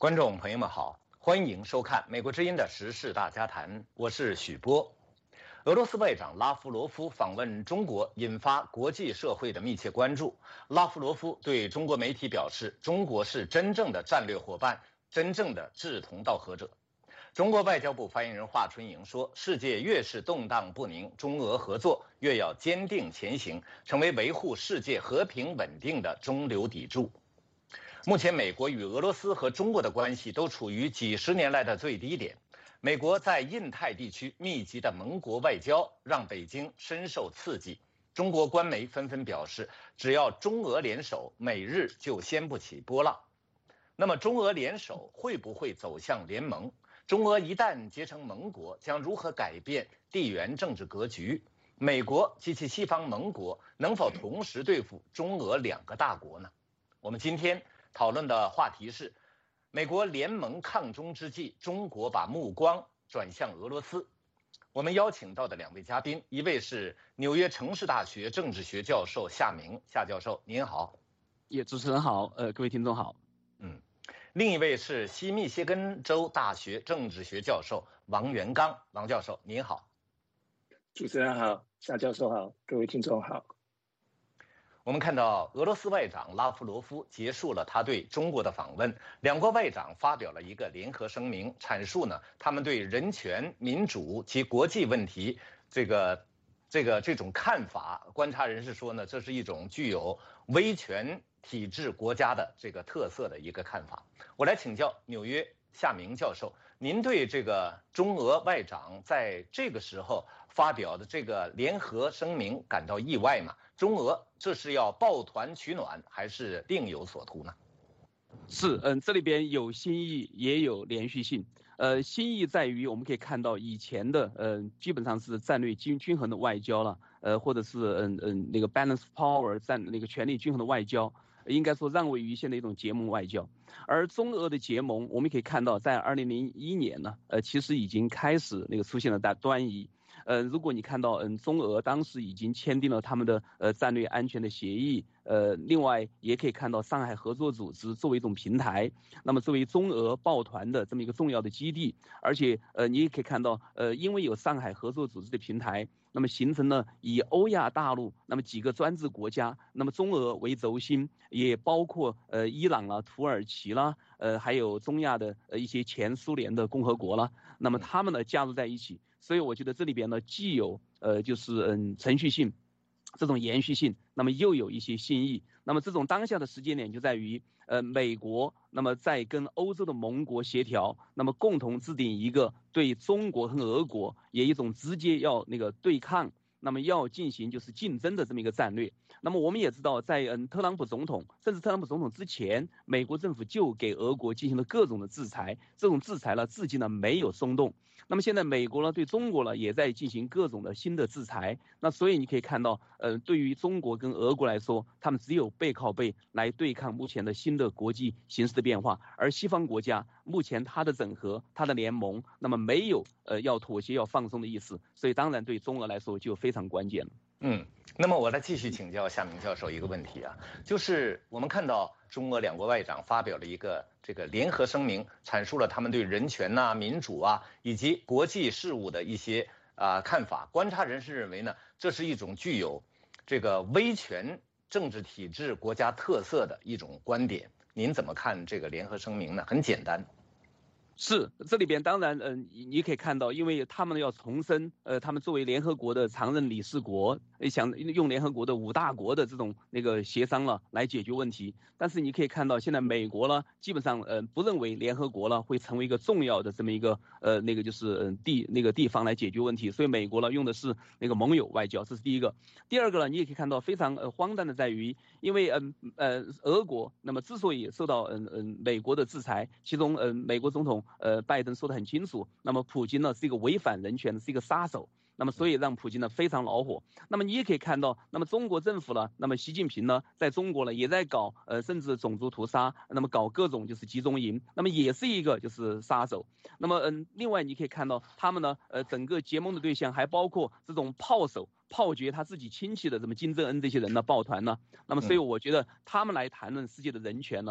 观众朋友们好，欢迎收看美国之音的时事大家谈，我是许波。俄罗斯外长拉夫罗夫访问中国，引发国际社会的密切关注。拉夫罗夫对中国媒体表示，中国是真正的战略伙伴，真正的志同道合者。中国外交部发言人华春莹说，世界越是动荡不宁，中俄合作越要坚定前行，成为维护世界和平稳定的中流砥柱。目前，美国与俄罗斯和中国的关系都处于几十年来的最低点。美国在印太地区密集的盟国外交让北京深受刺激。中国官媒纷纷表示，只要中俄联手，美日就掀不起波浪。那么，中俄联手会不会走向联盟？中俄一旦结成盟国，将如何改变地缘政治格局？美国及其西方盟国能否同时对付中俄两个大国呢？我们今天讨论的话题是，美国联盟抗中之际，中国把目光转向俄罗斯。我们邀请到的两位嘉宾，一位是纽约城市大学政治学教授夏明，夏教授您好。 主持人好，各位听众好。 另一位是西密歇根州大学政治学教授王元刚，王教授您好。 主持人好，夏教授好，各位听众好。 我们看到俄罗斯外长拉夫罗夫结束了他对中国的访问，两国外长发表了一个联合声明，阐述呢他们对人权、民主及国际问题这种看法。观察人士说呢，这是一种具有威权体制国家的这个特色的一个看法。我来请教纽约夏明教授，您对这个中俄外长在这个时候发表的这个联合声明感到意外吗？中俄这是要抱团取暖，还是另有所图呢？ 是，这里边有新意，也有连续性。新意在于我们可以看到以前的基本上是战略均衡的外交了，或者是那个 balance power 那个权力均衡的外交，应该说让位于现在一种结盟外交。而中俄的结盟，我们可以看到在2001年呢，其实已经开始那个出现了端倪。如果你看到中俄当时已经签订了他们的战略安全的协议，另外也可以看到上海合作组织作为一种平台，那么作为中俄抱团的这么一个重要的基地，而且你也可以看到因为有上海合作组织的平台，那么形成了以欧亚大陆那么几个专制国家，那么中俄为轴心，也包括伊朗啦、土耳其啦，还有中亚的一些前苏联的共和国啦，那么他们呢加入在一起。所以我觉得这里边呢，既有就是程序性，这种延续性，那么又有一些新意。那么这种当下的时间点就在于，美国那么在跟欧洲的盟国协调，那么共同制定一个对中国和俄国也一种直接要那个对抗，那么要进行就是竞争的这么一个战略。那么我们也知道，在特朗普总统，甚至特朗普总统之前，美国政府就给俄国进行了各种的制裁，这种制裁呢，至今呢没有松动。那么现在美国呢对中国呢也在进行各种的新的制裁。那所以你可以看到，对于中国跟俄国来说，他们只有背靠背来对抗目前的新的国际形势的变化。而西方国家目前它的整合、它的联盟，那么没有要妥协、要放松的意思。所以当然对中俄来说就非常关键了。 那么我再继续请教夏明教授一个问题啊，就是我们看到中俄两国外长发表了一个这个联合声明，阐述了他们对人权呐、民主啊以及国际事务的一些看法。观察人士认为呢，这是一种具有这个威权政治体制国家特色的一种观点。您怎么看这个联合声明呢？很简单。 是，这里边当然，你可以看到，因为他们要重申，他们作为联合国的常任理事国，想用联合国的5大国的这种那个协商了来解决问题。但是你可以看到，现在美国呢，基本上不认为联合国呢会成为一个重要的这么一个那个就是地方来解决问题，所以美国呢用的是那个盟友外交，这是第一个。第二个呢，你也可以看到非常荒诞的在于，因为俄国那么之所以受到美国的制裁，其中美国总统拜登说得很清楚，那么普京呢是一个违反人权的，是一个杀手，那么所以让普京呢非常恼火。那么你也可以看到，那么中国政府呢，那么习近平呢在中国呢也在搞甚至种族屠杀，那么搞各种就是集中营，那么也是一个就是杀手。那么另外你可以看到他们呢整个结盟的对象还包括这种炮手炮决他自己亲戚的这么金正恩这些人呢抱团呢，那么所以我觉得他们来谈论世界的人权呢，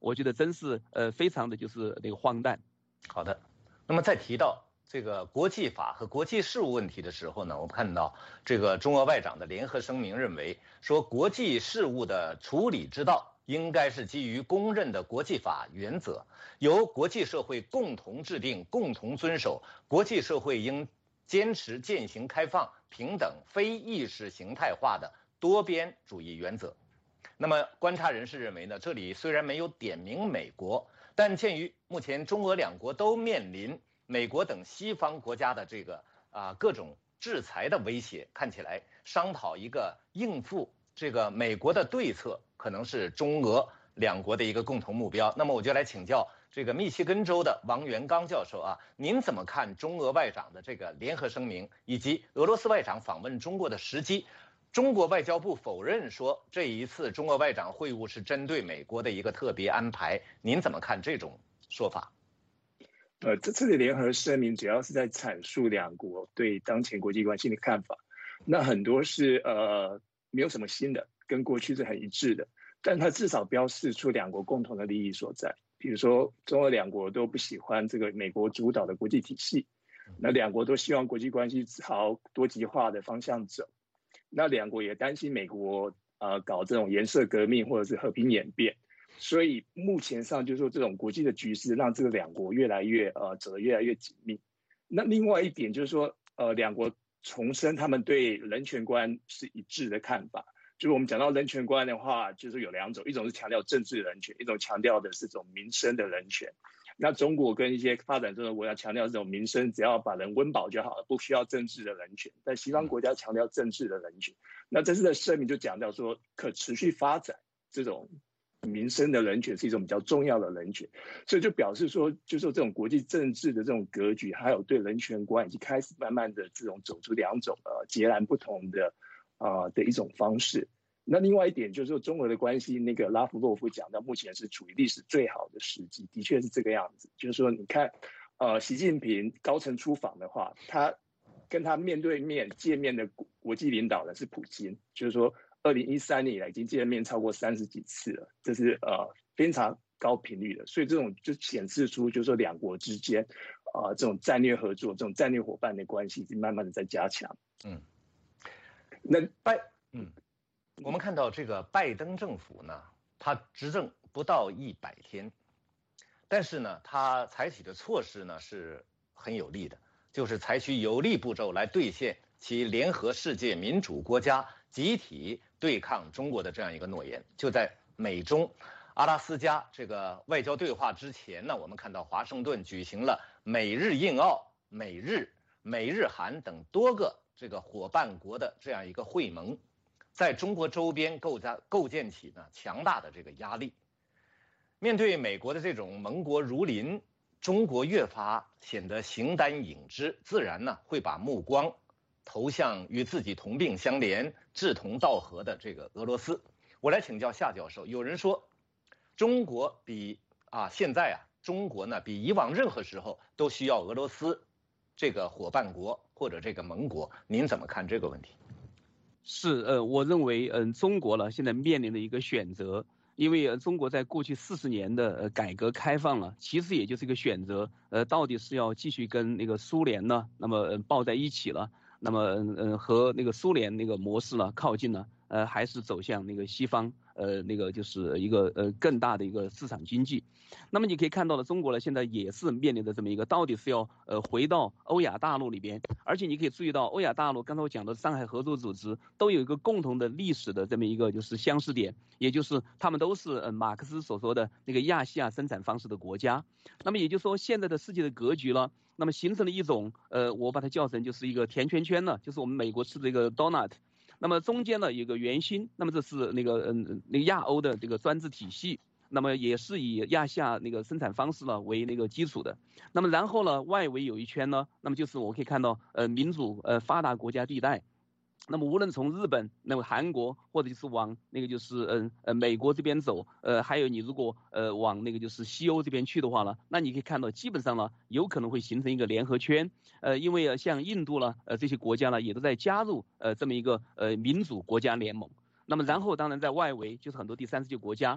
我觉得真是非常的就是那个荒诞。 好的，那么在提到这个国际法和国际事务问题的时候呢，我们看到这个中俄外长的联合声明认为说，国际事务的处理之道应该是基于公认的国际法原则，由国际社会共同制定、共同遵守。国际社会应坚持践行开放、平等、非意识形态化的多边主义原则。那么，观察人士认为呢，这里虽然没有点名美国，但鉴于目前中俄两国都面临美国等西方国家的这个各种制裁的威胁，看起来商讨一个应付这个美国的对策，可能是中俄两国的一个共同目标。那么我就来请教这个密歇根州的王元刚教授啊，您怎么看中俄外长的这个联合声明，以及俄罗斯外长访问中国的时机？中国外交部否认说这一次中俄外长会晤是针对美国的一个特别安排，您怎么看这种说法？ 这次的联合声明主要是在阐述两国对当前国际关系的看法，那很多是没有什么新的，跟过去是很一致的，但它至少标示出两国共同的利益所在。比如说，中俄两国都不喜欢这个美国主导的国际体系，那两国都希望国际关系朝多极化的方向走。那两国也担心美国搞这种颜色革命或者是和平演变，所以目前上就是说这种国际的局势让这个两国越来越走得越来越紧密。那另外一点就是说两国重申他们对人权观是一致的看法。就是我们讲到人权观的话，就是有两种，一种是强调政治人权，一种强调的是这种民生的人权。那中国跟一些发展中的国家强调这种民生，只要把人温饱就好了，不需要政治的人权。但西方国家强调政治的人权。那这次的声明就讲到说，可持续发展这种民生的人权是一种比较重要的人权，所以就表示说，就是说这种国际政治的这种格局，还有对人权观，已经开始慢慢的这种走出两种截然不同的的一种方式。那另外一点就是说，中俄的关系，那个拉夫洛夫讲到，目前是处于历史最好的时机，的确是这个样子。就是说，你看，习近平高层出访的话，他跟他面对面见面的国际领导人是普京，就是说，2013年以来已经见面超过30几次了，这是非常高频率的。所以这种就显示出，就是说两国之间这种战略合作、这种战略伙伴的关系，已经慢慢的在加强。 我们看到这个拜登政府呢，他执政不到100天，但是呢，他采取的措施呢是很有利的，就是采取有力步骤来兑现其联合世界民主国家集体对抗中国的这样一个诺言。就在美中阿拉斯加这个外交对话之前呢，我们看到华盛顿举行了美日印澳、美日韩等多个这个伙伴国的这样一个会盟，在中国周边构建起呢强大的这个压力。面对美国的这种盟国如临，中国越发显得形单影只，自然呢会把目光投向与自己同病相怜、志同道合的这个俄罗斯。我来请教夏教授，有人说中国现在中国呢比以往任何时候都需要俄罗斯这个伙伴国或者这个盟国，您怎么看这个问题？ 是我认为中国呢现在面临的一个选择，因为中国在过去40年的改革开放了，其实也就是一个选择，到底是要继续跟那个苏联呢，那么抱在一起了，那么和那个苏联那个模式呢靠近了，还是走向那个西方，那个就是一个更大的一个市场经济。那么你可以看到了，中国呢现在也是面临的这么一个，到底是要回到欧亚大陆里边，而且你可以注意到欧亚大陆，刚才我讲的上海合作组织都有一个共同的历史的这么一个就是相似点，也就是他们都是马克思所说的那个亚细亚生产方式的国家。那么也就是说，现在的世界的格局呢，那么形成了一种我把它叫成就是一个甜圈圈呢，就是我们美国吃的一个 donut。那么中间呢有个圆心，那么这是那个那个亚欧的这个专制体系，那么也是以亚细亚那个生产方式呢为那个基础的。那么然后呢，外围有一圈呢，那么就是我可以看到民主发达国家地带。那么无论从日本、那么韩国，或者就是往那个就是美国这边走，还有你如果往那个就是西欧这边去的话呢，那你可以看到基本上呢有可能会形成一个联合圈，因为像印度呢，这些国家呢也都在加入这么一个民主国家联盟。那么然后当然在外围就是很多第三世界国家，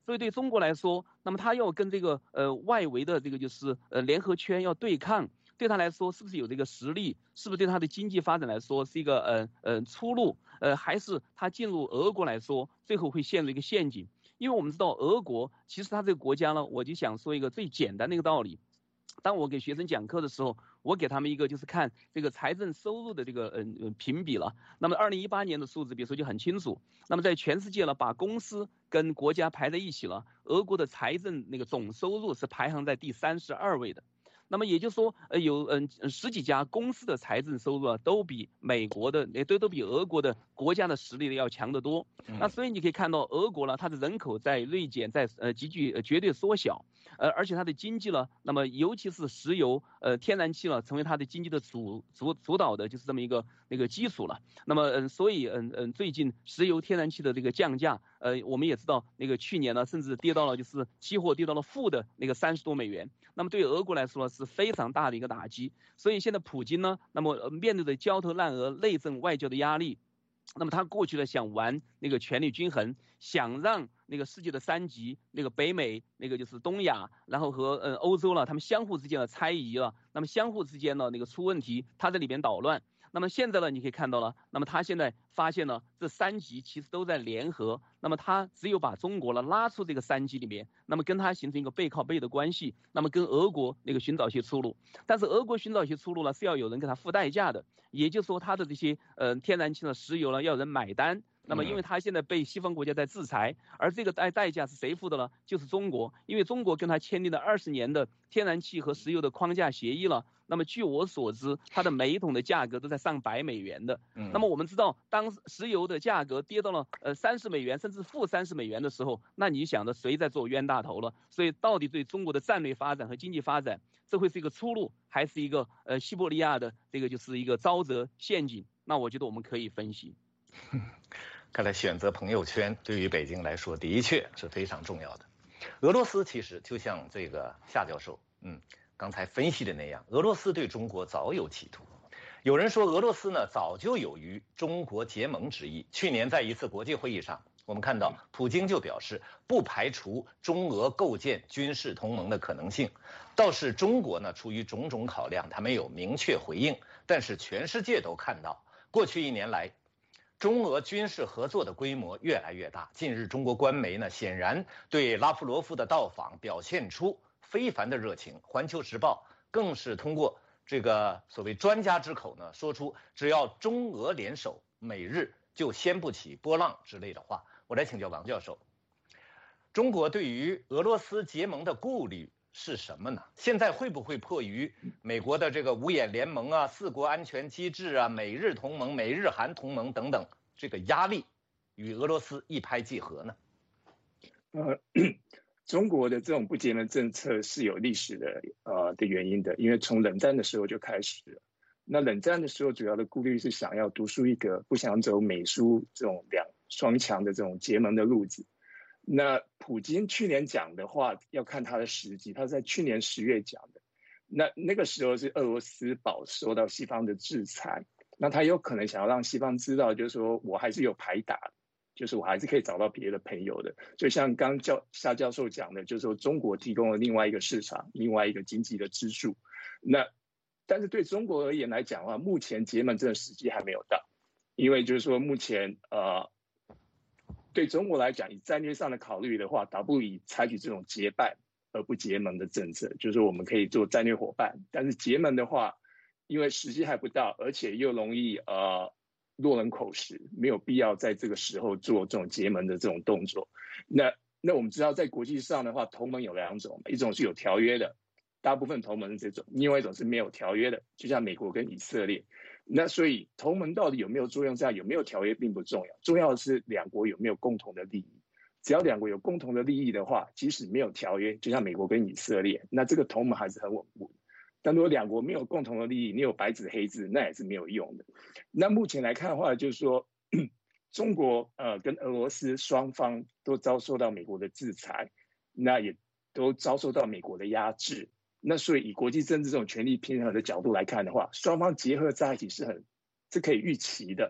所以对中国来说，那么它要跟这个外围的这个就是联合圈要对抗，对他来说是不是有这个实力？是不是对他的经济发展来说是一个出路？还是他进入俄国来说，最后会陷入一个陷阱？因为我们知道俄国其实它这个国家呢，我就想说一个最简单的一个道理。当我给学生讲课的时候，我给他们一个就是看这个财政收入的这个评比了。那么2018年的数字，比如说就很清楚。那么在全世界呢，把公司跟国家排在一起了，俄国的财政那个总收入是排行在第32位的。那么也就是说，有10几家公司的财政收入啊，都比美国的都比俄国的国家的实力要强得多。那所以你可以看到，俄国呢，它的人口在锐减，在急剧绝对缩小，而且它的经济呢，那么尤其是石油、天然气呢，成为它的经济的主导的就是这么一个那个基础了。那么所以最近石油、天然气的这个降价，我们也知道那个去年呢，甚至跌到了就是期货跌到了负的那个30多美元。那么对俄国来说是非常大的一个打击，所以现在普京呢，那么面对着焦头烂额、内政外交的压力，那么他过去呢想玩那个权力均衡，想让那个世界的3极，那个北美，那个就是东亚，然后和欧洲了，他们相互之间的猜疑了，那么相互之间呢那个出问题，他在里边捣乱。那么现在呢，你可以看到了，那么他现在发现呢，这3极其实都在联合，那么他只有把中国呢拉出这个3极里面，那么跟他形成一个背靠背的关系，那么跟俄国那个寻找一些出路。但是俄国寻找一些出路呢，是要有人给他付代价的，也就是说他的这些天然气呢、石油呢要人买单。那么因为他现在被西方国家在制裁，而这个代价是谁付的呢？就是中国，因为中国跟他签订了20年的天然气和石油的框架协议了。那么据我所知，它的每一桶的价格都在上百美元的。那么我们知道，当石油的价格跌到了30美元甚至负30美元的时候，那你想着谁在做冤大头了？所以到底对中国的战略发展和经济发展，这会是一个出路，还是一个西伯利亚的这个就是一个沼泽陷阱？那我觉得我们可以分析。 看来选择朋友圈对于北京来说的确是非常重要的。俄罗斯其实就像这个夏教授刚才分析的那样，俄罗斯对中国早有企图。有人说俄罗斯呢早就有与中国结盟之意。去年在一次国际会议上，我们看到普京就表示不排除中俄构建军事同盟的可能性。倒是中国呢，出于种种考量，他没有明确回应。但是全世界都看到，过去1年来，中俄军事合作的规模越来越大。近日，中国官媒呢显然对拉夫罗夫的到访表现出非凡的热情。《环球时报》更是通过这个所谓专家之口呢，说出只要中俄联手，美日就掀不起波浪之类的话。我来请教王教授，中国对于俄罗斯结盟的顾虑是什么呢？现在会不会迫于美国的这个五眼联盟啊、4国安全机制啊、美日同盟、美日韩同盟等等这个压力，与俄罗斯一拍即合呢？ 中国的这种不结盟政策是有历史的原因的，因为从冷战的时候就开始了。那冷战的时候，主要的顾虑是想要独树一格，不想走美苏这种双强的这种结盟的路子。那普京去年讲的话，要看他的时机，他是在去年10月讲的。那个时候是俄罗斯饱受到西方的制裁，那他有可能想要让西方知道，就是说我还是有牌打的，就是我还是可以找到别的朋友的。所以像刚夏教授讲的，就是说中国提供了另外一个市场，另外一个经济的支柱。但是对中国而言来讲的话，目前结盟这个时机还没有到，因为就是说目前对中国来讲，以战略上的考虑的话，倒不如以采取这种结伴而不结盟的政策，就是说我们可以做战略伙伴。但是结盟的话，因为时机还不到，而且又容易落人口实，没有必要在这个时候做这种结盟的这种动作。那我们知道，在国际上的话，同盟有2种，一种是有条约的，大部分同盟是这种；另外一种是没有条约的，就像美国跟以色列。那所以同盟到底有没有作用，这样有没有条约并不重要，重要的是2国有没有共同的利益。只要2国有共同的利益的话，即使没有条约，就像美国跟以色列，那这个同盟还是很稳固的。但如果2国没有共同的利益，你有白纸黑字，那也是没有用的。那目前来看的话，就是说中国跟俄罗斯双方都遭受到美国的制裁，那也都遭受到美国的压制。那所以以国际政治这种权力平衡的角度来看的话，双方结合在一起是可以预期的。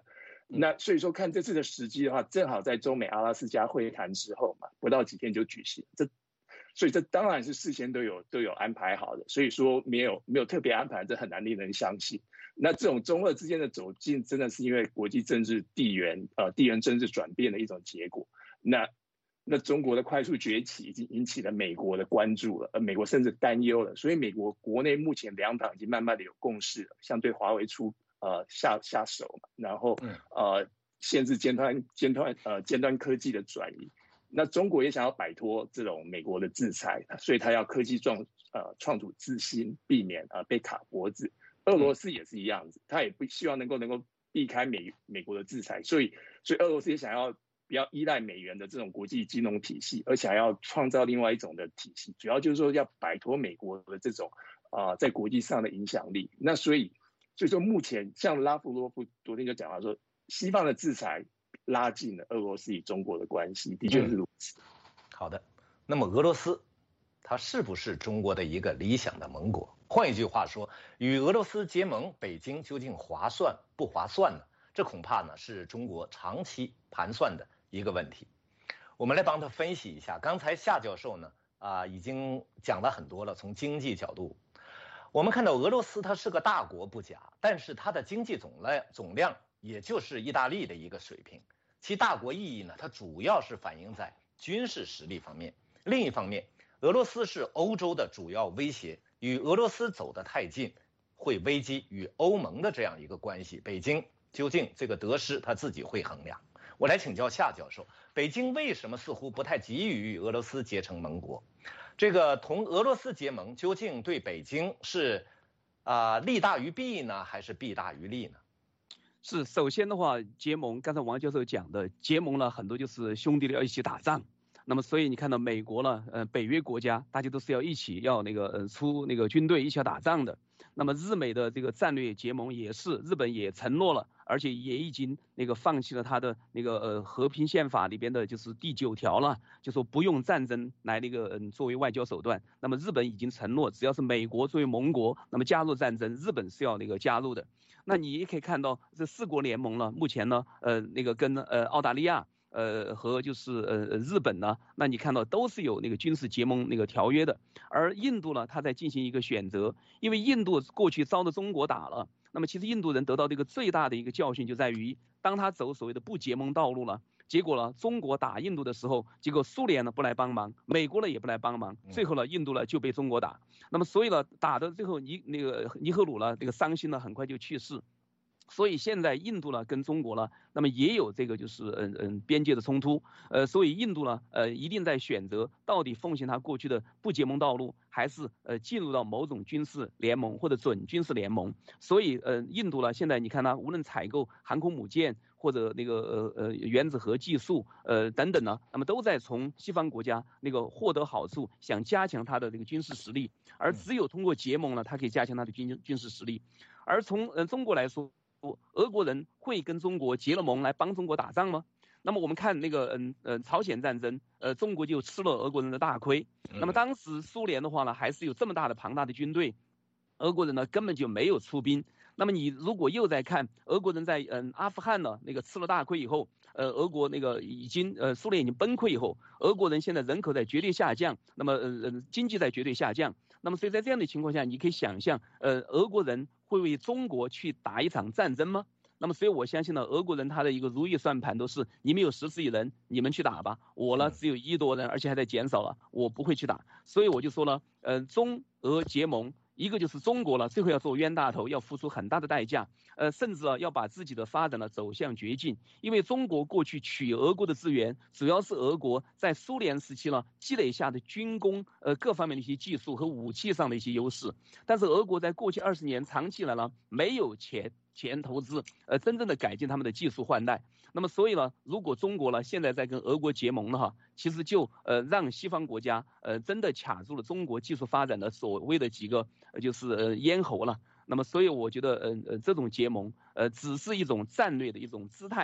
那所以说看这次的时机的话，正好在中美阿拉斯加会谈之后嘛，不到几天就举行，所以这当然是事先都有安排好的，所以说没有特别安排，这很难令人相信。那这种中俄之间的走近，真的是因为国际政治地缘政治转变的一种结果。那中国的快速崛起已经引起了美国的关注了，美国甚至担忧了，所以美国国内目前两党已经慢慢的有共识了，像对华为下手嘛，然后限制尖端科技的转移。那中国也想要摆脱这种美国的制裁，所以他要科技创出自新，避免被卡脖子。俄罗斯也是一样子，他也不希望能够避开美国的制裁，所以俄罗斯也想要不要依赖美元的这种国际金融体系，而且还要创造另外一种的体系，主要就是说要摆脱美国的这种在国际上的影响力。那所以说目前像拉夫罗夫昨天就讲到说，西方的制裁拉近了俄罗斯与中国的关系，的确是如此。 好的，那么俄罗斯它是不是中国的一个理想的盟国？换一句话说，与俄罗斯结盟，北京究竟划算不划算呢？这恐怕呢是中国长期盘算的一个问题。我们来帮他分析一下。刚才夏教授呢已经讲了很多了，从经济角度，我们看到俄罗斯它是个大国不假，但是它的经济总量也就是意大利的一个水平。其大国意义呢，它主要是反映在军事实力方面。另一方面，俄罗斯是欧洲的主要威胁，与俄罗斯走得太近，会危及与欧盟的这样一个关系。北京究竟这个得失他自己会衡量。我来请教夏教授，北京为什么似乎不太急于与俄罗斯结成盟国？这个同俄罗斯结盟究竟对北京是利大于弊呢，还是弊大于利呢？ 是，首先的话，结盟，刚才王教授讲的，结盟了很多就是兄弟要一起打仗。那么，所以你看到美国呢，北约国家大家都是要一起出军队一起要打仗的。那么日美的这个战略结盟也是，日本也承诺了，而且也已经放弃了他的和平宪法里边的就是第9条了，就说不用战争来作为外交手段。那么日本已经承诺，只要是美国作为盟国，那么加入战争，日本是要加入的。那你也可以看到这4国联盟呢，目前呢跟澳大利亚和日本呢，那你看到都是有军事结盟条约的。而印度呢，它在进行一个选择，因为印度过去遭着中国打了，那么其实印度人得到这个最大的一个教训就在于，当他走所谓的不结盟道路了，结果呢，中国打印度的时候，结果苏联呢不来帮忙，美国呢也不来帮忙，最后呢印度呢就被中国打。那么所以呢，打的最后尼赫鲁呢伤心呢很快就去世。所以现在印度呢跟中国呢，那么也有这个边界的冲突，所以印度呢一定在选择到底奉行他过去的不结盟道路，还是进入到某种军事联盟或者准军事联盟。所以印度呢现在你看它无论采购航空母舰或者原子核技术等等呢，那么都在从西方国家获得好处，想加强它的军事实力，而只有通过结盟呢，它可以加强它的军事实力。而从中国来说，俄国人会跟中国结了盟来帮中国打仗吗？那么我们看朝鲜战争，中国就吃了俄国人的大亏。那么当时苏联的话呢，还是有这么庞大的军队，俄国人呢根本就没有出兵。那么你如果又在看俄国人在阿富汗呢吃了大亏以后，俄国苏联已经崩溃以后，俄国人现在人口在绝对下降，那么经济在绝对下降。那么所以在这样的情况下，你可以想象俄国人会为中国去打一场战争吗？那么所以我相信呢，俄国人他的一个如意算盘都是，你们有14亿人，你们去打吧，我呢只有1亿多人，而且还在减少了，我不会去打。所以我就说了，中俄结盟，一个就是中国了，最后要做冤大头，要付出很大的代价，甚至要把自己的发展呢走向绝境。因为中国过去取俄国的资源，主要是俄国在苏联时期呢积累下的军工各方面的一些技术和武器上的一些优势，但是俄国在过去20年长期以来呢没有钱投资，真正的改进他们的技术换代。那么所以呢，如果中国呢现在在跟俄国结盟呢其实就让西方国家真的卡住了中国技术发展的所谓的几个咽喉了。那么所以我觉得这种结盟只是一种战略的一种姿态，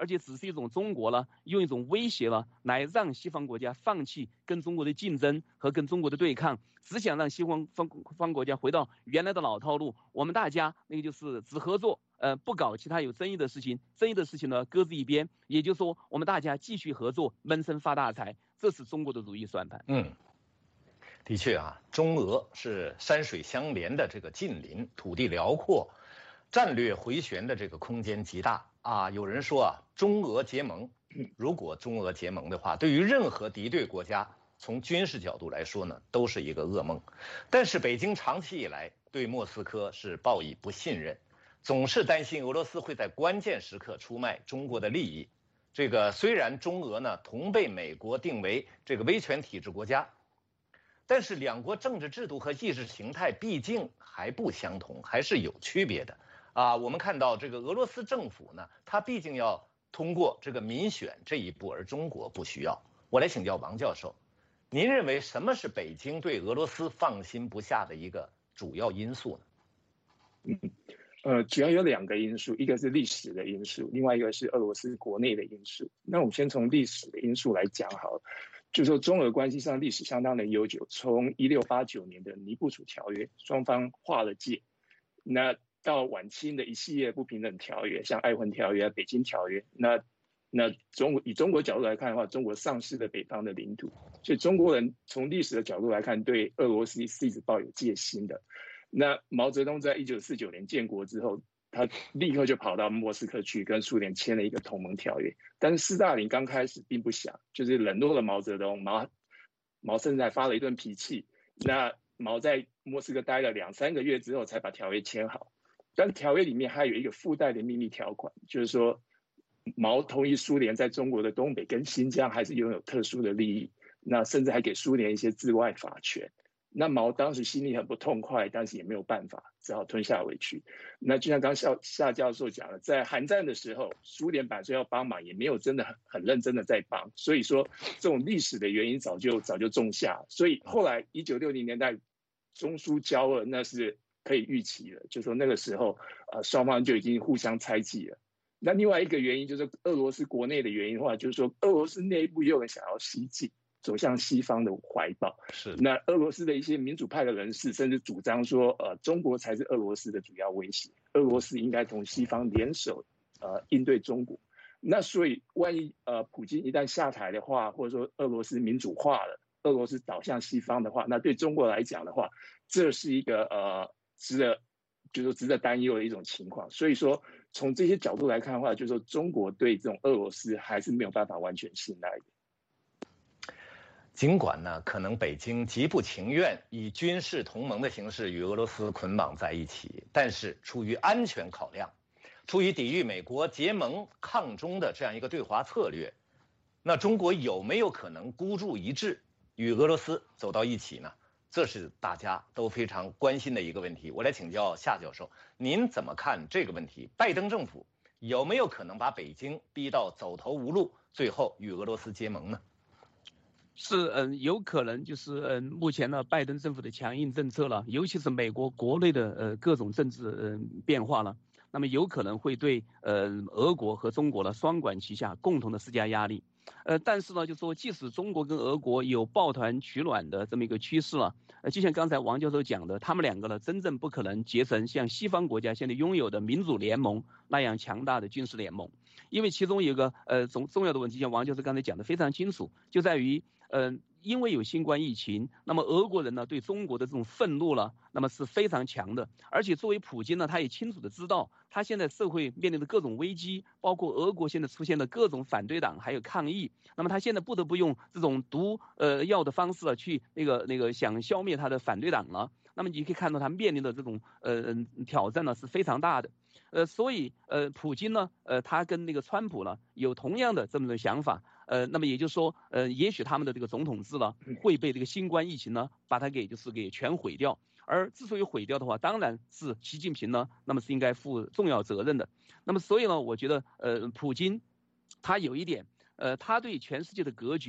而且只是一种中国了用一种威胁了来让西方国家放弃跟中国的竞争和跟中国的对抗，只想让西方国家回到原来的老套路，我们大家那个就是只合作，不搞其他有争议的事情，争议的事情呢搁置一边，也就是说我们大家继续合作，闷声发大财，这是中国的如意算盘。 的确啊，中俄是山水相连的这个近邻，土地辽阔，战略回旋的这个空间极大啊。有人说啊，中俄结盟，如果中俄结盟的话，对于任何敌对国家，从军事角度来说呢，都是一个噩梦。但是北京长期以来对莫斯科是报以不信任，总是担心俄罗斯会在关键时刻出卖中国的利益。这个虽然中俄呢同被美国定为这个威权体制国家，但是两国政治制度和意识形态毕竟还不相同，还是有区别的啊。我们看到这个俄罗斯政府呢，它毕竟要通过这个民选这一步，而中国不需要。我来请教王教授，您认为什么是北京对俄罗斯放心不下的一个主要因素呢？ 主要有2个因素，一个是历史的因素，另外一个是俄罗斯国内的因素。那我们先从历史的因素来讲好了。就说中俄关系上历史相当的悠久，从1689年的尼布楚条约，双方划了界，那到晚清的一系列不平等条约，像瑷珲条约、北京条约，那以中国角度来看的话，中国丧失了北方的领土，所以中国人从历史的角度来看，对俄罗斯是一直抱有戒心的。那毛泽东在1949年建国之后，他立刻就跑到莫斯科去跟苏联签了一个同盟条约，但是斯大林刚开始并不想，就是冷落了毛泽东，毛甚至还发了一顿脾气。那毛在莫斯科待了2、3个月之后才把条约签好，但条约里面还有一个附带的秘密条款，就是说毛同意苏联在中国的东北跟新疆还是拥有特殊的利益，那甚至还给苏联一些治外法权。那毛当时心里很不痛快，但是也没有办法，只好吞下委屈。那就像刚夏教授讲的，在韩战的时候，苏联本来说要帮忙，也没有真的很认真的在帮。所以说，这种历史的原因早就种下。所以后来1960年代中苏交恶，那是可以预期的，就说那个时候双方就已经互相猜忌了。那另外一个原因就是俄罗斯国内的原因的话，就是说俄罗斯内部也有人想要西进，走向西方的怀抱。 是。 那俄罗斯的一些民主派的人士甚至主张说，中国才是俄罗斯的主要威胁，俄罗斯应该同西方联手，应对中国。那所以，万一普京一旦下台的话，或者说俄罗斯民主化了，俄罗斯倒向西方的话，那对中国来讲的话，这是一个值得担忧的一种情况。所以说，从这些角度来看的话，就是说中国对这种俄罗斯还是没有办法完全信赖的。 尽管呢，可能北京极不情愿以军事同盟的形式与俄罗斯捆绑在一起，但是出于安全考量，出于抵御美国结盟抗中的这样一个对华策略，那中国有没有可能孤注一掷与俄罗斯走到一起呢？这是大家都非常关心的一个问题。我来请教夏教授，您怎么看这个问题？拜登政府有没有可能把北京逼到走投无路，最后与俄罗斯结盟呢？ 是有可能就是目前呢拜登政府的强硬政策了，尤其是美国国内的各种政治变化了，那么有可能会对俄国和中国呢双管齐下，共同的施加压力。但是呢，就说即使中国跟俄国有抱团取暖的这么一个趋势了，就像刚才王教授讲的，他们2个呢真正不可能结成像西方国家现在拥有的民主联盟那样强大的军事联盟，因为其中有一个重要的问题，像王教授刚才讲的非常清楚，就在于因为有新冠疫情，那么俄国人呢对中国的这种愤怒了，那么是非常强的。而且作为普京呢，他也清楚的知道，他现在社会面临的各种危机，包括俄国现在出现的各种反对党还有抗议，那么他现在不得不用这种毒药的方式去那个想消灭他的反对党了。那么你可以看到他面临的这种挑战呢是非常大的。所以普京呢他跟那个川普呢有同样的这么的想法。那么也就是说，也许他们的这个总统制呢会被这个新冠疫情呢把它给全毁掉。而之所以毁掉的话，当然是习近平呢，那么是应该负重要责任的。那么所以呢，我觉得普京他有一点，他对全世界的格局，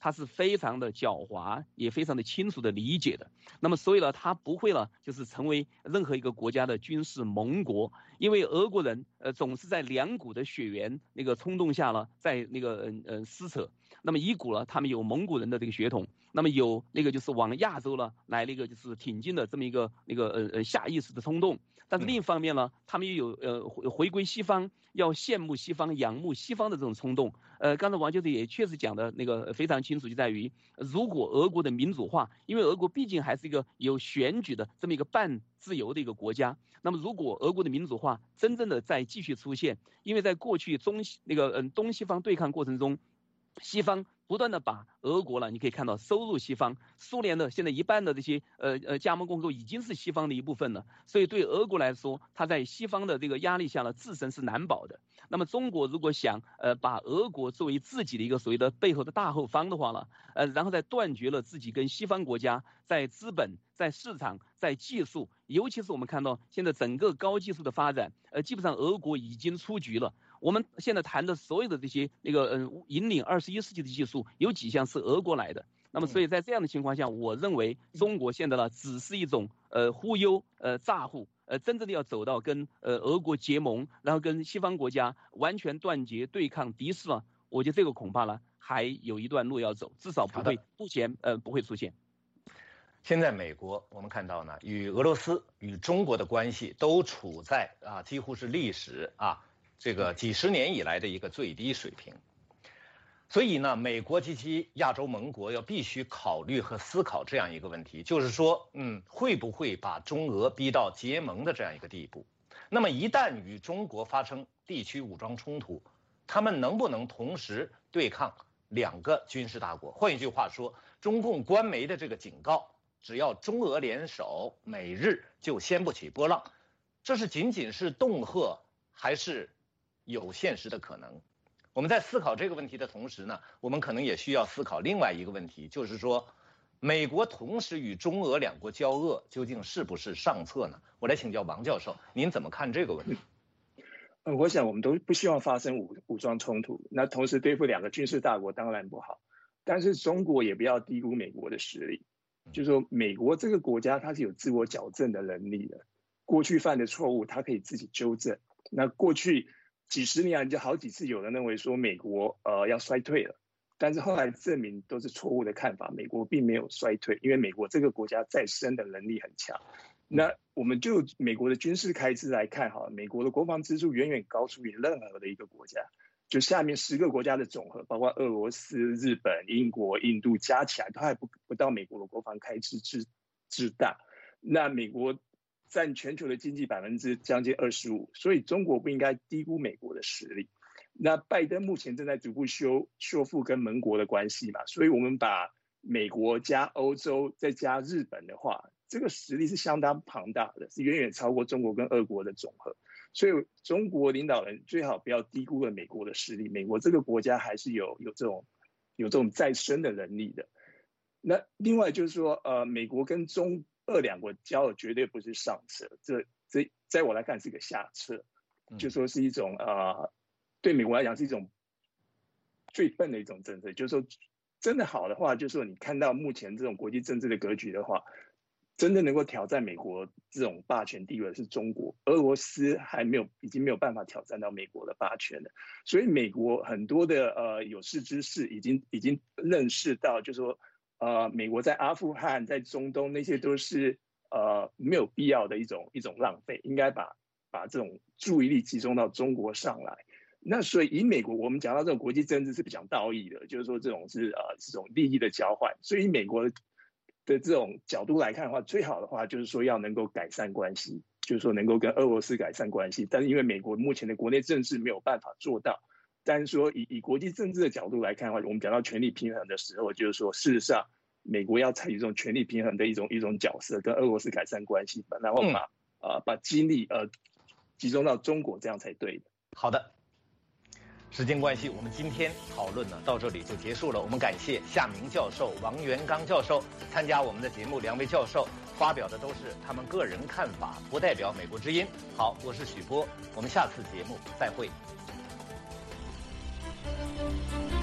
他是非常的狡猾，也非常的清楚的理解的。那么所以呢，他不会呢，就是成为任何一个国家的军事盟国，因为俄国人总是在两股的血缘那个冲动下呢，在那个撕扯。那么一股呢，他们有蒙古人的这个血统，那么有那个就是往亚洲呢来那个就是挺进的这么一个下意识的冲动。但是另一方面呢，他们也有回归西方，要羡慕西方、仰慕西方的这种冲动。刚才王教授也确实讲的那个非常清楚，就在于如果俄国的民主化，因为俄国毕竟还是一个有选举的这么一个半自由的一个国家，那么如果俄国的民主化真正的在继续出现，因为在过去东西方对抗过程中，西方不断的把俄国呢，你可以看到收入西方，苏联的现在一半的这些加盟共和国已经是西方的一部分了，所以对俄国来说，它在西方的这个压力下呢，自身是难保的。那么中国如果想把俄国作为自己的一个所谓的背后的大后方的话呢，然后再断绝了自己跟西方国家在资本、在市场、在技术，尤其是我们看到现在整个高技术的发展，基本上俄国已经出局了。我们现在谈的所有的这些引领21世纪的技术，有几项是俄国来的。那么所以在这样的情况下，我认为中国现在呢只是一种忽悠诈唬，真正的要走到跟俄国结盟，然后跟西方国家完全断绝对抗敌视了，我觉得这个恐怕呢还有一段路要走，至少不会目前不会出现。 现在美国我们看到呢，与俄罗斯与中国的关系都处在几乎是历史这个几十年以来的一个最低水平。所以呢，美国及其亚洲盟国要必须考虑和思考这样一个问题，就是说，会不会把中俄逼到结盟的这样一个地步？那么一旦与中国发生地区武装冲突，他们能不能同时对抗两个军事大国？换一句话说，中共官媒的这个警告，只要中俄联手，美日就掀不起波浪，这是仅仅是恫吓，还是有现实的可能？我们在思考这个问题的同时呢，我们可能也需要思考另外一个问题，就是说，美国同时与中俄两国交恶，究竟是不是上策呢？我来请教王教授，您怎么看这个问题？ 我想我们都不希望发生武装冲突，那同时对付两个军事大国当然不好，但是中国也不要低估美国的实力，就是说美国这个国家它是有自我矫正的能力的，过去犯的错误它可以自己纠正。那过去几十年就好几次有人认为说美国要衰退了，但是后来证明都是错误的看法，美国并没有衰退，因为美国这个国家再生的能力很强。那我们就美国的军事开支来看好了，美国的国防支出远远高出于任何的一个国家，就下面10个国家的总和，包括俄罗斯、日本、英国、印度加起来都还不到美国的国防开支之大。那美国占全球的经济将近25%，所以中国不应该低估美国的实力。那拜登目前正在逐步修复跟盟国的关系嘛，所以我们把美国加欧洲再加日本的话，这个实力是相当庞大的，是远远超过中国跟俄国的总和。所以中国领导人最好不要低估了美国的实力，美国这个国家还是有这种再生的能力的。那另外就是说，美国跟中俄两国交恶绝对不是上策，这在我来看是一个下策，就说是一种对美国来讲是一种最笨的一种政策。就是说，真的好的话，就是说你看到目前这种国际政治的格局的话，真的能够挑战美国这种霸权地位是中国，俄罗斯已经没有办法挑战到美国的霸权了。所以美国很多的有识之士已经认识到，就是说美国在阿富汗、在中东那些都是没有必要的一种浪费，应该把这种注意力集中到中国上来。那所以以美国，我们讲到这种国际政治是不讲道义的，就是说这种是这种利益的交换。所以以美国的这种角度来看的话，最好的话就是说要能够改善关系，就是说能够跟俄罗斯改善关系。但是因为美国目前的国内政治没有办法做到，但是说以国际政治的角度来看的话，我们讲到权力平衡的时候，就是说事实上美国要采取这种权力平衡的一种角色，跟俄罗斯改善关系，然后把精力集中到中国，这样才对的。 好的。时间关系，我们今天讨论呢到这里就结束了。我们感谢夏明教授、王元刚教授参加我们的节目。2位教授发表的都是他们个人看法，不代表美国之音。好，我是许波，我们下次节目再会。